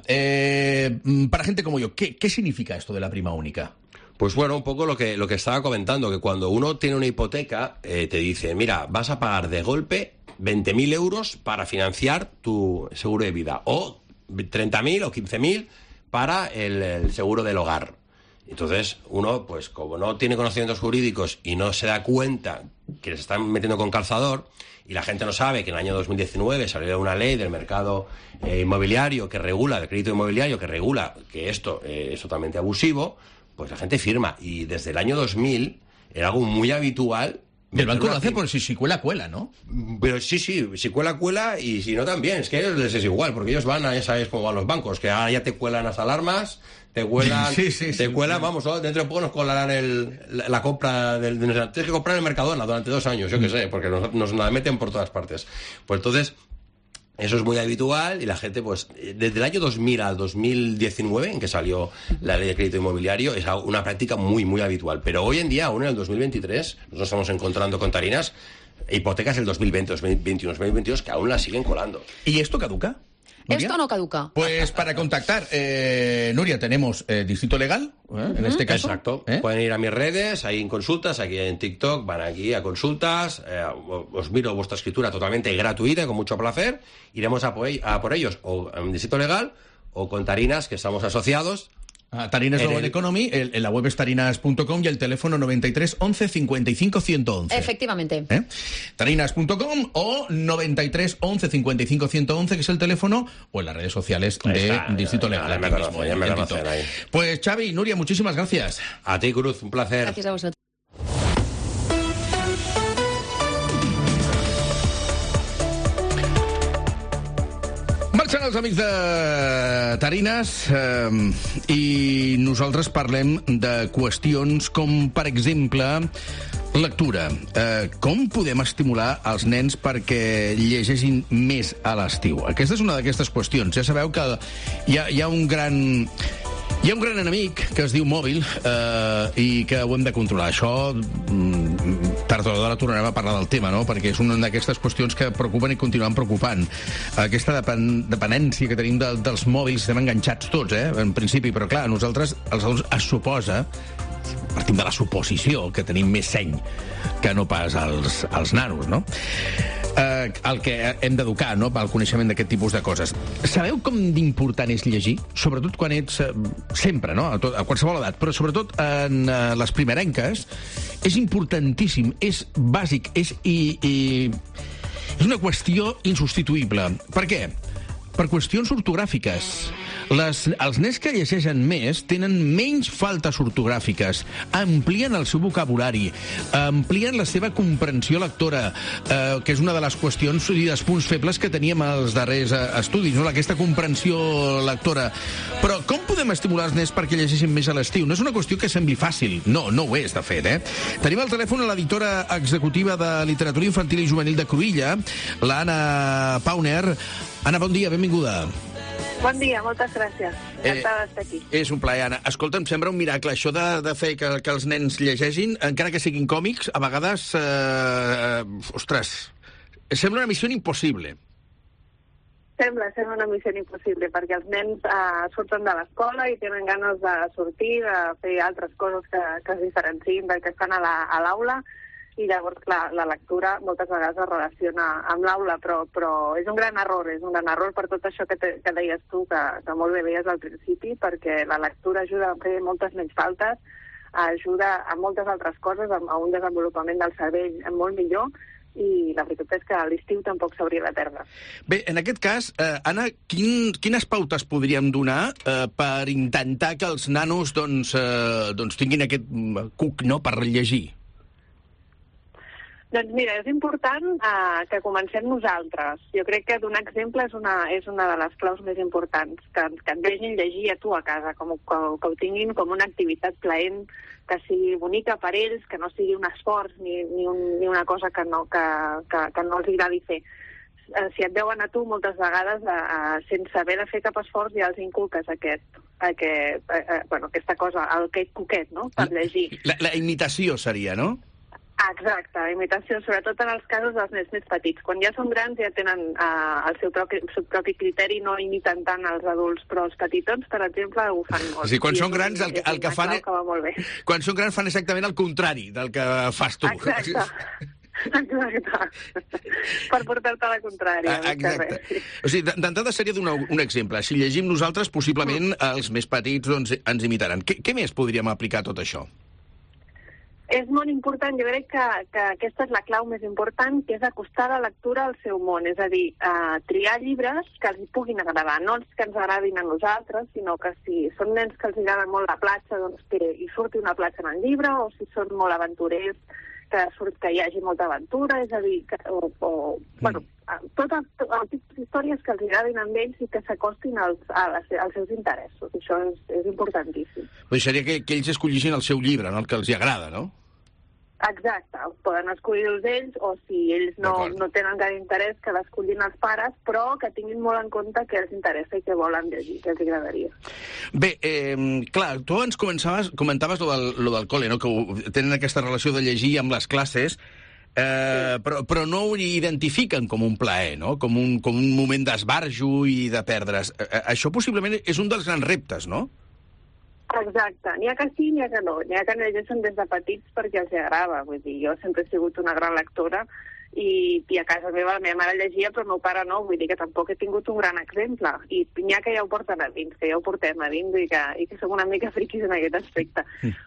para gente como yo, ¿qué significa esto de la prima única? Pues bueno, un poco lo que estaba comentando, que cuando uno tiene una hipoteca, te dice, mira, vas a pagar de golpe 20.000 euros para financiar tu seguro de vida, o 30.000 o 15.000 para el seguro del hogar. Entonces, uno, pues como no tiene conocimientos jurídicos y no se da cuenta que se están metiendo con calzador, y la gente no sabe que en el año 2019 salió una ley del mercado inmobiliario que regula, del crédito inmobiliario que regula que esto es totalmente abusivo, pues la gente firma. Y desde el año 2000 era algo muy habitual Del banco lo hace por si cuela, ¿no? Pero sí, si cuela, y si no también. Es que a ellos les es igual, porque ellos van, ya sabes cómo van los bancos, que ahora ya te cuelan las alarmas, te cuelan, vamos, dentro de poco nos colarán la compra tienes que comprar en el Mercadona durante 2 años, yo qué sé, porque nos la meten por todas partes. Pues entonces, eso es muy habitual y la gente, pues, desde el año 2000 al 2019, en que salió la ley de crédito inmobiliario, es una práctica muy, muy habitual. Pero hoy en día, aún en el 2023, nos estamos encontrando con tarinas, hipotecas del 2020, 2021, 2022, que aún las siguen colando. ¿Y esto caduca? ¿Nuria? Esto no caduca. Pues para contactar, Nuria, tenemos Distrito Legal, en este caso. Exacto. Pueden ir a mis redes, ahí en consultas, aquí en TikTok, van aquí a consultas, os miro vuestra escritura totalmente gratuita, con mucho placer, iremos a por ellos, o en Distrito Legal, o con Tarinas, que estamos asociados. Tarinas Global Economy, en la web es tarinas.com y el teléfono 93 11 55 111. Efectivamente. Tarinas.com o 93 11 55 111, que es el teléfono, o en las redes sociales de Distrito Legal. Ya me conocen ahí. Pues Xavi, Nuria, muchísimas gracias. A ti, Cruz, un placer. Gracias a vosotros. Marxen els amics de Tarines i nosaltres parlem de qüestions com, per exemple, lectura. Com podem estimular els nens perquè llegeixin més a l'estiu? Aquesta és una d'aquestes qüestions. Ja sabeu que hi ha un gran enemic que es diu mòbil i que ho hem de controlar. Això, tard o d'hora tornarem a parlar del tema, no? Perquè és una d'aquestes qüestions que preocupen i continuen preocupant. Aquesta dependència que tenim dels mòbils, estem enganxats tots, en principi, però clar, nosaltres, els adults, es suposa, partim de la suposició, que tenim més seny que no pas els nanos, no? El que hem d'educar, no?, pel coneixement d'aquest tipus de coses. Sabeu com d'important és llegir? Sobretot quan ets... sempre, no?, a qualsevol edat, però sobretot en les primerenques, és importantíssim, és bàsic, és una qüestió insubstituïble. Per què? Per qüestions ortogràfiques. Els nens que llegeixen més tenen menys faltes ortogràfiques, amplien el seu vocabulari, amplien la seva comprensió lectora, que és una de les qüestions i dels punts febles que teníem als darrers estudis, no? Aquesta comprensió lectora. Però com podem estimular els nens perquè llegeixin més a l'estiu? No és una qüestió que sembli fàcil. No ho és, de fet, Tenim al telèfon l'editora executiva de literatura infantil i juvenil de Cruïlla, l'Anna Pauner. Anna, bon dia, benvinguda. Bon dia, moltes gràcies. Encantada d'estar aquí. És un plaer, Anna. Escolta, em sembla un miracle això de fer que els nens llegeixin, encara que siguin còmics, a vegades, ostres, sembla una missió impossible. Sembla una missió impossible, perquè els nens surten de l'escola i tenen ganes de sortir, de fer altres coses que es diferencien del que estan a l'aula, i llavors, clar, la lectura moltes vegades es relaciona amb l'aula, però és un gran error per tot això que deies tu, que molt bé veies al principi, perquè la lectura ajuda a fer moltes menys faltes, ajuda a moltes altres coses, a un desenvolupament del cervell molt millor, i la veritat és que a l'estiu tampoc s'hauria de perdre. Bé, en aquest cas, Anna, quines pautes podríem donar per intentar que els nanos tinguin aquest cuc, no?, per llegir? Doncs mira, és important que comencem nosaltres. Jo crec que donar exemple és una de les claus més importants, que et vegin llegir a tu a casa, que ho tinguin com una activitat plaent, que sigui bonica per ells, que no sigui un esforç ni una cosa que no els agradi fer. Si et veuen a tu moltes vegades sense haver de fer cap esforç, ja els inculques aquesta cosa, aquest cuquet, no?, per llegir. La imitació seria, no? Exacte, imitació, sobretot en els casos dels nens més petits. Quan ja són grans ja tenen el seu propi criteri, no imiten tant els adults, però els petitons, per exemple, ho fan molt. O sigui, quan són grans el que fan... Quan són grans fan exactament el contrari del que fas tu. Exacte. Per portar-te a la contrària. Exacte. O sigui, d'entrada seria donar un exemple. Si llegim nosaltres, possiblement els més petits ens imitaran. Què més podríem aplicar a tot això? És molt important, jo crec que aquesta és la clau més important, que és acostar la lectura al seu món, és a dir, triar llibres que els puguin agradar, no els que ens agradin a nosaltres, sinó que si són nens que els agrada molt la platja, doncs que hi surti una platja en el llibre, o si són molt aventurers que hi hagi molta aventura, és a dir, tot el tipus d'històries que els agradin amb ells i que s'acostin als seus interessos. Això és importantíssim. Seria que ells escollissin el seu llibre, no? El que els agrada, no? Exacte, poden escollir-los ells, o si ells no tenen cap interès, que l'escollin els pares, però que tinguin molt en compte què els interessa i què volen llegir, què els agradaria. Bé, clar, tu abans comentaves lo del col·le, no? Que tenen aquesta relació de llegir amb les classes, però no ho identifiquen com un plaer, no? Com un moment d'esbarjo i de perdre's. Això possiblement és un dels grans reptes, no? Exacte. N'hi ha que sí, n'hi ha que no. N'hi ha que llegeixen des de petits perquè els agrada. Vull dir, jo sempre he sigut una gran lectora i a casa meva la meva mare llegia, però el meu pare no. Vull dir que tampoc he tingut un gran exemple. I n'hi ha que ja ho porten a dins, que ja ho portem a dins i que som una mica friquis en aquest aspecte.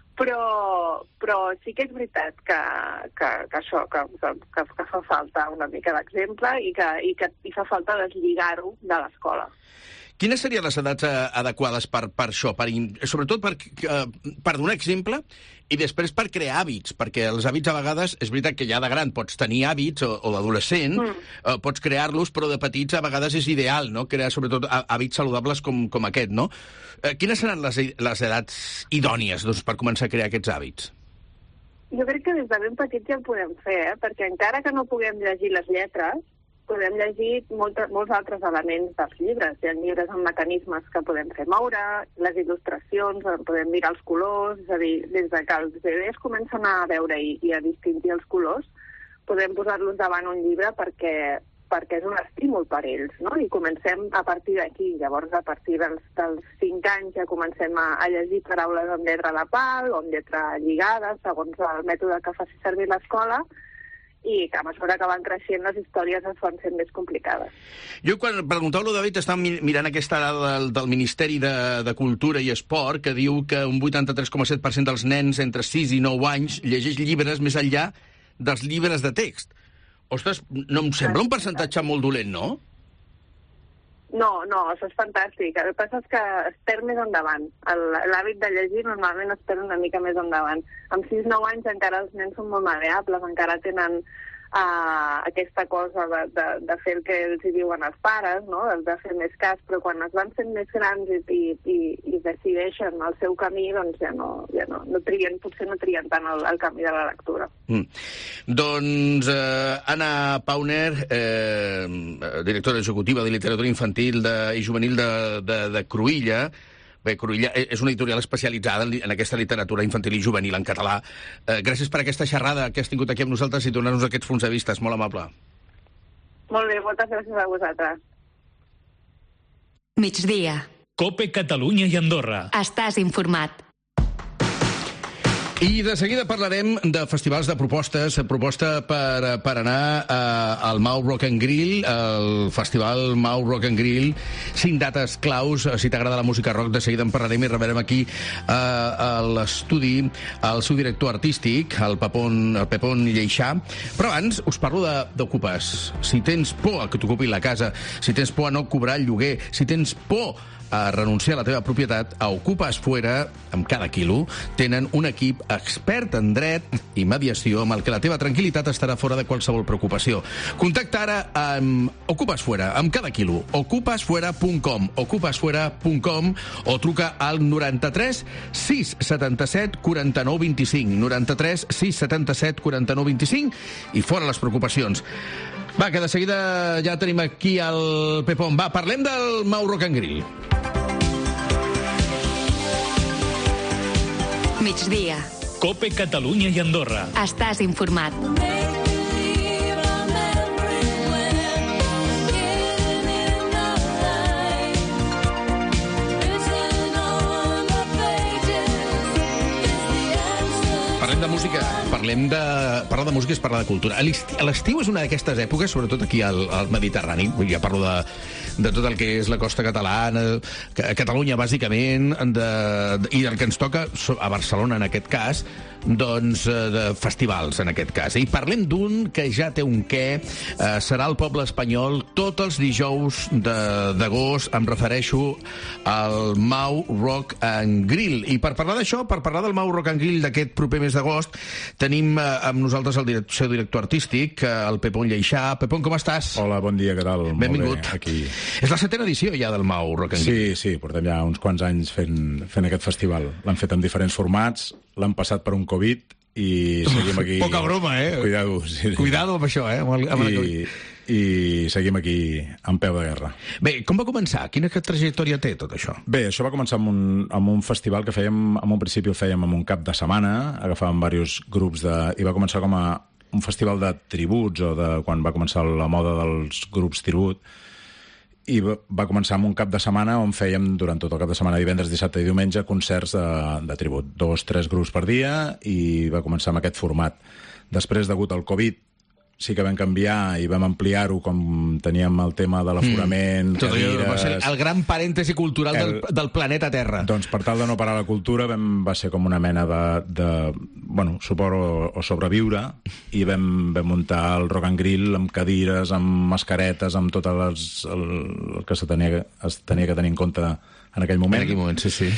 Però sí que és veritat que això, que fa falta una mica d'exemple i que fa falta deslligar-ho de l'escola. Quines serien les edats adequades per això? Sobretot per donar exemple i després per crear hàbits, perquè els hàbits a vegades, és veritat que ja de gran pots tenir hàbits, o d'adolescent, pots crear-los, però de petits a vegades és ideal, no? Crear sobretot hàbits saludables com aquest, no? Quines seran les edats idònies per començar a crear aquests hàbits? Jo crec que des de ben petits ja ho podem fer, perquè encara que no puguem llegir les lletres, podem llegir molts altres elements dels llibres. Hi ha llibres amb mecanismes que podem fer moure, les il·lustracions, podem mirar els colors, és a dir, des de que els bebès comencen a veure i a distingir els colors, podem posar-los davant un llibre perquè és un estímul per ells, no? I comencem a partir d'aquí. Llavors, a partir dels 5 anys ja comencem a llegir paraules amb lletra de pal o amb lletra lligada, segons el mètode que faci servir l'escola, i que a mesura que van creixent les històries es van fent més complicades. Jo, quan preguntava-lo, David, estava mirant aquesta dada del Ministeri de Cultura i Esport, que diu que un 83,7% dels nens entre 6 i 9 anys llegeix llibres més enllà dels llibres de text. Ostres, no em sembla un percentatge molt dolent, no? No, això és fantàstic. El que passa és que es perd més endavant. L'hàbit de llegir normalment es perd una mica més endavant. Amb 6-9 anys encara els nens són molt maleables, encara tenen aquesta cosa de fer el que els hi diuen els pares, no? De fer més cas, però quan es van fent més grans i decideixen el seu camí, doncs ja no trien, potser no trien tant el camí de la lectura. Doncs Anna Pauner, directora executiva de literatura infantil i juvenil de Cruïlla. Bé, Cruïlla és una editorial especialitzada en aquesta literatura infantil i juvenil en català. Gràcies per aquesta xerrada que has tingut aquí amb nosaltres i donar-nos aquests punts de vista. És molt amable. Molt bé, moltes gràcies a vosaltres. Migdia. COPE Catalunya i Andorra. Estàs informat. I de seguida parlarem de festivals de propostes, proposta per anar al Mau Rock and Grill, el festival Mau Rock and Grill, 5 dates claus. Si t'agrada la música rock, de seguida en parlarem i rebrem aquí a l'estudi el seu director artístic, el Pepón Lleixà. Però abans us parlo d'ocupes. Si tens por a que t'ocupin la casa, si tens por a no cobrar el lloguer, si tens por a renunciar a la teva propietat, a Ocupes Fuera, amb cada quilo, tenen un equip expert en dret i mediació amb el que la teva tranquil·litat estarà fora de qualsevol preocupació. Contacta ara amb Ocupes Fuera, amb cada quilo, ocupesfuera.com, ocupesfuera.com, o truca al 93 677 49 25, 93 677 49 25, i fora les preocupacions. Va, que de seguida ja tenim aquí el Pepón. Va, parlem del Mau Rock and Grill. Migdia. COPE Catalunya i Andorra. Estàs informat. Parlem de música. Parlar de música és parlar de cultura. L'estiu és una d'aquestes èpoques, sobretot aquí al Mediterrani. Ja parlo de tot el que és la costa catalana, Catalunya, bàsicament, i el que ens toca, a Barcelona, en aquest cas, de festivals, en aquest cas. I parlem d'un que ja té un què, serà el Poble Espanyol tots els dijous d'agost. Em refereixo al Mau Rock and Grill. I per parlar d'això, per parlar del Mau Rock and Grill d'aquest proper mes d'agost, tenim amb nosaltres el seu director artístic, el Pepón Lleixà. Pepón, com estàs? Hola, bon dia, què tal? Benvingut. Aquí. És la 7ª edició ja del Mau Rock and Grill. Sí, portem ja uns quants anys fent aquest festival. L'han fet en diferents formats, l'han passat per un Covid i seguim aquí... Poca broma, Cuidado. Sí. Cuidado amb això, amb el Covid. I seguim aquí en peu de guerra. Bé, com va començar? Quina trajectòria té tot això? Bé, això va començar amb un festival que fèiem, en un principi el fèiem en un cap de setmana, agafàvem diversos grups i va començar com a un festival de tributs, o de quan va començar la moda dels grups tribut, i va començar amb un cap de setmana on fèiem durant tot el cap de setmana, divendres, dissabte i diumenge, concerts de tribut. 2-3 grups per dia, i va començar amb aquest format. Després, degut al Covid, sí que vam canviar i vam ampliar-ho, com teníem el tema de l'aforament, cadires... Va ser el gran parèntesi cultural del planeta Terra. Doncs per tal de no parar la cultura va ser com una mena de suport o sobreviure, i vam muntar el Rock and Grill amb cadires, amb mascaretes, amb tot el que es tenia que tenir en compte en aquell moment. En aquell moment, sí.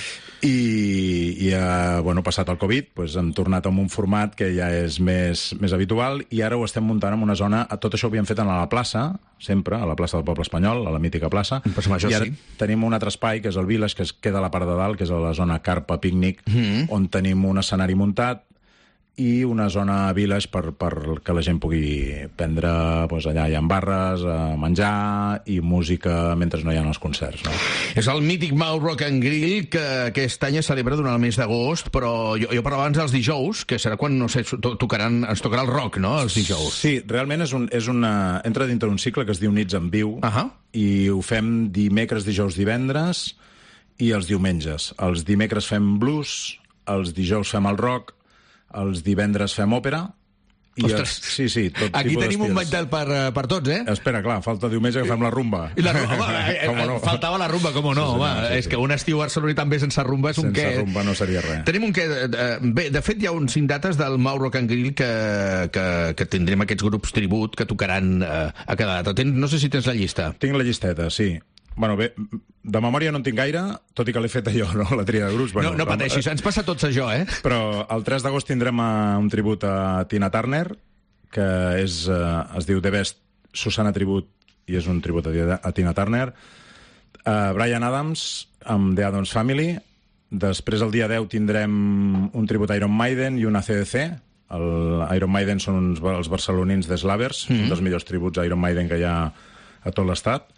I passat el Covid, hem tornat amb un format que ja és més habitual, i ara ho estem muntant en una zona... Tot això ho havíem fet a la plaça, sempre, a la plaça del Poble Espanyol, a la mítica plaça, i ara tenim un altre espai, que és el Village, que es queda a la part de dalt, que és a la zona Carpa Pícnic, on tenim un escenari muntat i una zona Village per que la gent pugui prendre, allà hi ha barres, menjar i música mentre no hi ha els concerts, no? És el mític Mau Rock and Grill, que aquest any es celebra durant el mes d'agost, però jo parlava abans dels dijous, que serà quan, no sé, ens tocarà el rock, no?, els dijous. Sí, realment entra dintre d'un cicle que es diu Nits en Viu, i ho fem dimecres, dijous, divendres, i els diumenges. Els dimecres fem blues, els dijous fem el rock, els divendres fem òpera. Ostres, sí, tot aquí tenim un mental per tots, Espera, clar, falta diumenge que fem la rumba. Faltava la rumba, com no, home. És que un estiu barceloní també sense rumba és un què. Sense rumba no seria res. Tenim un què. Bé, de fet, hi ha uns 5 dates del Mau Rock and Grill que tindrem aquests grups tribut que tocaran a cada data. No sé si tens la llista. Tinc la llisteta, sí. Bé, de memòria no en tinc gaire, tot i que l'he fet allò, la tria de grups. No pateixis, ens passa tots això, Però el 3 d'agost tindrem un tribut a Tina Turner, que es diu The Best Susana Tribut, i és un tribut a Tina Turner. Bryan Adams, amb The Addams Family. Després, el dia 10, tindrem un tribut a Iron Maiden i una CDC. El Iron Maiden són els barcelonins de Slavers, un dels millors tributs a Iron Maiden que hi ha a tot l'estat.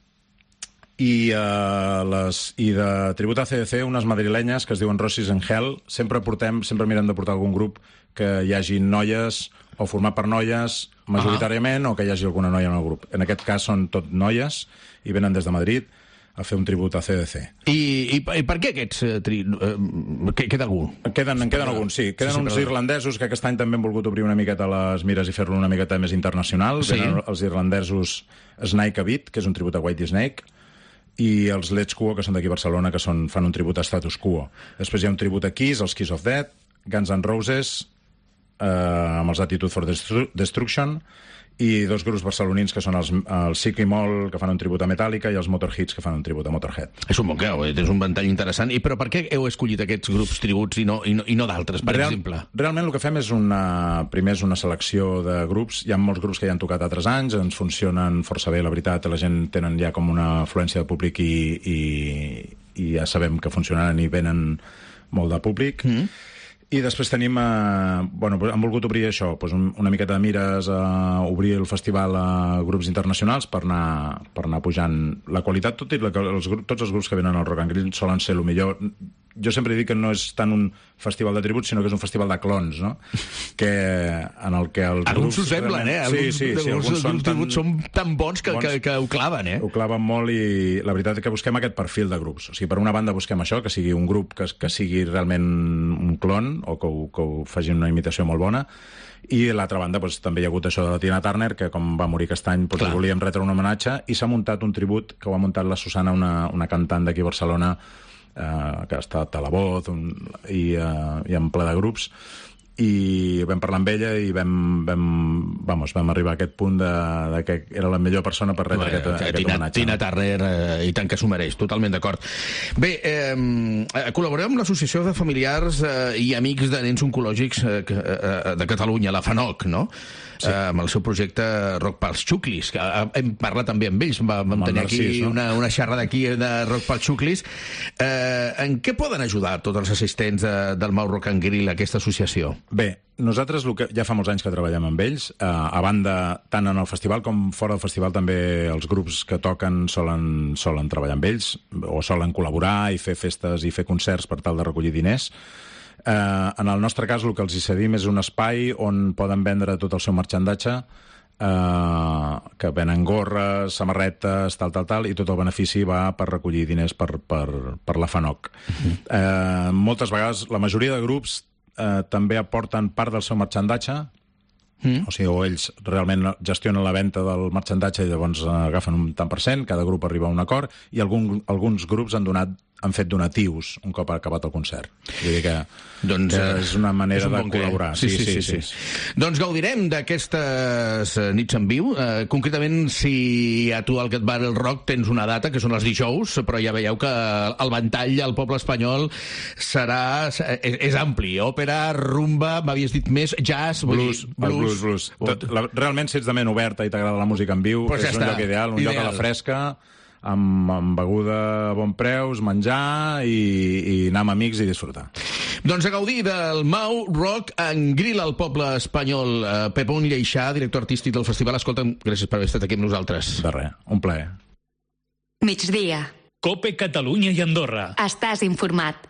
I de tribut a CDC, unes madrilenyes que es diuen Rossis en Hell. Sempre mirem de portar algun grup que hi hagi noies, o format per noies majoritàriament, o que hi hagi alguna noia en el grup. En aquest cas són tot noies i venen des de Madrid a fer un tribut a CDC. I per què aquests queda algú? Queden alguns, sí. Queden uns irlandesos que aquest any també han volgut obrir una miqueta les mires i fer-lo una miqueta més internacional. Venen els irlandesos Snake a Beat, que és un tribut a Whitey Snake, i els Let's Quo, que són d'aquí a Barcelona, que fan un tribut a Status Quo. Després hi ha un tribut a Kiss, els Kiss of Death, Guns N' Roses, amb els Attitude for Destruction, i 2 grups barcelonins que són el Sick i Moll, que fan un tribut a Metallica, i els Motorheads, que fan un tribut a Motorhead. És un bon creu, tens un ventall interessant. Però per què heu escollit aquests grups tributs i no d'altres, per exemple? Realment el que fem és primer és una selecció de grups. Hi ha molts grups que ja han tocat altres anys, ens funcionen força bé, la veritat, la gent tenen ja com una afluència de públic i ja sabem que funcionaran i venen molt de públic. I després tenim, han volgut obrir això, una miqueta de mires a obrir el festival a grups internacionals per anar pujant la qualitat, tot i que tots els grups que venen al Rock and Grill solen ser el millor. Jo sempre dic que no és tant un festival de tributs, sinó que és un festival de clons, no? En el que els grups... Alguns s'ho semblen, Sí, alguns tributs són tan bons que ho claven, Ho claven molt, i la veritat és que busquem aquest perfil de grups. O sigui, per una banda busquem això, que sigui un grup que sigui realment un clon, o que ho facin una imitació molt bona, i a l'altra banda també hi ha hagut això de la Tina Turner, que com va morir aquest any volíem retre un homenatge, i s'ha muntat un tribut que ho ha muntat la Susana, una cantant d'aquí a Barcelona, que ha estat a La Voz i en ple de grups, i vam parlar amb ella i vam arribar a aquest punt de que era la millor persona per rebre aquest homenatge. Tina Turner, i tant que s'ho mereix, totalment d'acord. Bé, col·laboreu amb l'Associació de Familiars i Amics de Nens Oncològics de Catalunya, la FANOC, no? Sí. Amb el seu projecte Rock pels Xuclis, que hem parlat també amb ells, vam tenir aquí una xerrada aquí de Rock pels Xuclis. En què poden ajudar tots els assistents del Mau Rock and Grill, aquesta associació? Bé, nosaltres ja fa molts anys que treballem amb ells, a banda, tant en el festival com fora del festival, també els grups que toquen solen treballar amb ells, o solen col·laborar i fer festes i fer concerts per tal de recollir diners. En el nostre cas, el que els hi cedim és un espai on poden vendre tot el seu marxandatge, que venen gorres, samarretes, tal, i tot el benefici va per recollir diners per la FANOC. Moltes vegades, la majoria de grups també aporten part del seu marxandatge, o sigui, o ells realment gestionen la venda del marxandatge i llavors agafen un tant per cent, cada grup arriba a un acord, i alguns grups han fet donatius un cop ha acabat el concert. Vull dir que és una manera de col·laborar. Sí. Doncs gaudirem d'aquestes nits en viu. Concretament, si a tu al que et va el rock tens una data, que són els dijous, però ja veieu que el ventall al poble espanyol és ampli. Òpera, rumba, m'havies dit més, jazz, blues. Realment, si ets de ment oberta i t'agrada la música en viu, és un lloc ideal, un lloc a la fresca, amb beguda a bon preus, menjar i anar amb amics i disfrutar. Doncs a gaudir del Mau Rock and Grill al poble espanyol. Pepón Lleixà, director artístic del festival. Escolta'm, gràcies per haver estat aquí amb nosaltres. De res, un plaer. Migdia. COPE Catalunya i Andorra. Estàs informat.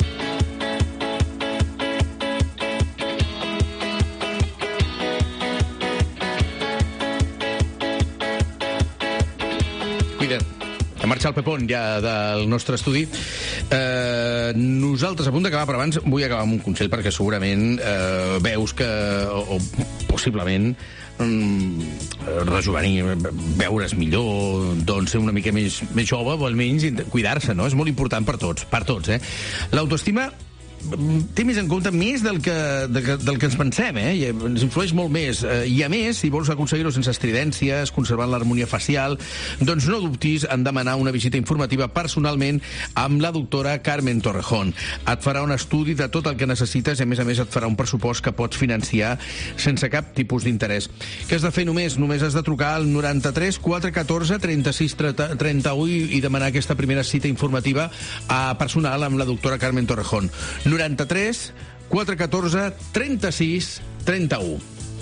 Ha marxat el Pepón ja del nostre estudi. Nosaltres, a punt d'acabar, però abans vull acabar amb un consell, perquè segurament veus que, o possiblement, rejuvenir, veure's millor, doncs ser una mica més jove, o almenys cuidar-se, no? És molt important per tots, L'autoestima té més en compte més del que ens pensem, i ens influeix molt més. I a més, si vols aconseguir-ho sense estridències, conservant l'harmonia facial, doncs no dubtis en demanar una visita informativa personalment amb la doctora Carmen Torrejón. Et farà un estudi de tot el que necessites i, a més, et farà un pressupost que pots financiar sense cap tipus d'interès. Què has de fer només? Només has de trucar al 93 414 36 31 i demanar aquesta primera cita informativa personal amb la doctora Carmen Torrejón. 93 414 36 31.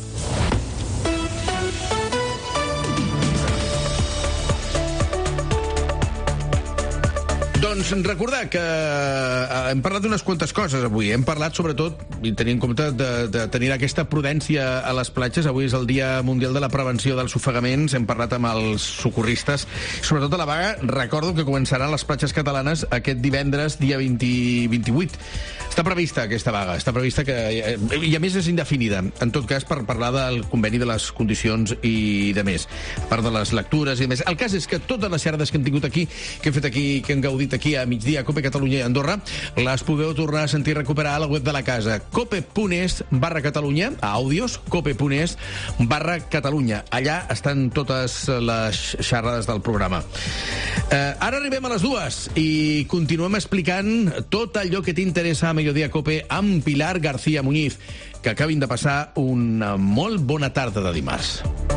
Doncs recordar que hem parlat d'unes quantes coses avui. Hem parlat sobretot, i tenint en compte de tenir aquesta prudència a les platges. Avui és el Dia Mundial de la Prevenció dels Ofegaments. Hem parlat amb els socorristes. Sobretot a la vaga, recordo que començaran les platges catalanes aquest divendres, dia 28. Està prevista aquesta vaga. Està prevista que... I a més és indefinida. En tot cas, per parlar del conveni de les condicions i de més. A part de les lectures i de més. El cas és que totes les xerrades que hem tingut aquí, que hem fet aquí, que hem gaudit aquí a migdia a COPE Catalunya i Andorra, les podeu tornar a sentir i recuperar a la web de la casa, cope.es/Catalunya, a àudios, cope.es/Catalunya. Allà estan totes les xerrades del programa. Ara arribem a les 2 i continuem explicant tot allò que t'interessa a Mediodía Cope amb Pilar García Muñiz, que acabin de passar una molt bona tarda de dimarts.